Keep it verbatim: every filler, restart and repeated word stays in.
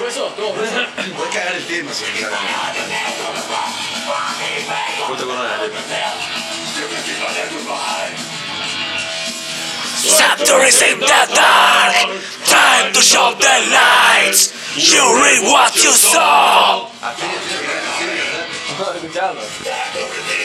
eso? ¿Cómo fue eso? Podés cagar el tema si empezás a cantar. Vos te acordás de la letra. Saturn is in the dark. Time to show the lights. You read what you saw. Así, así, así, así. Vamos a escucharlo.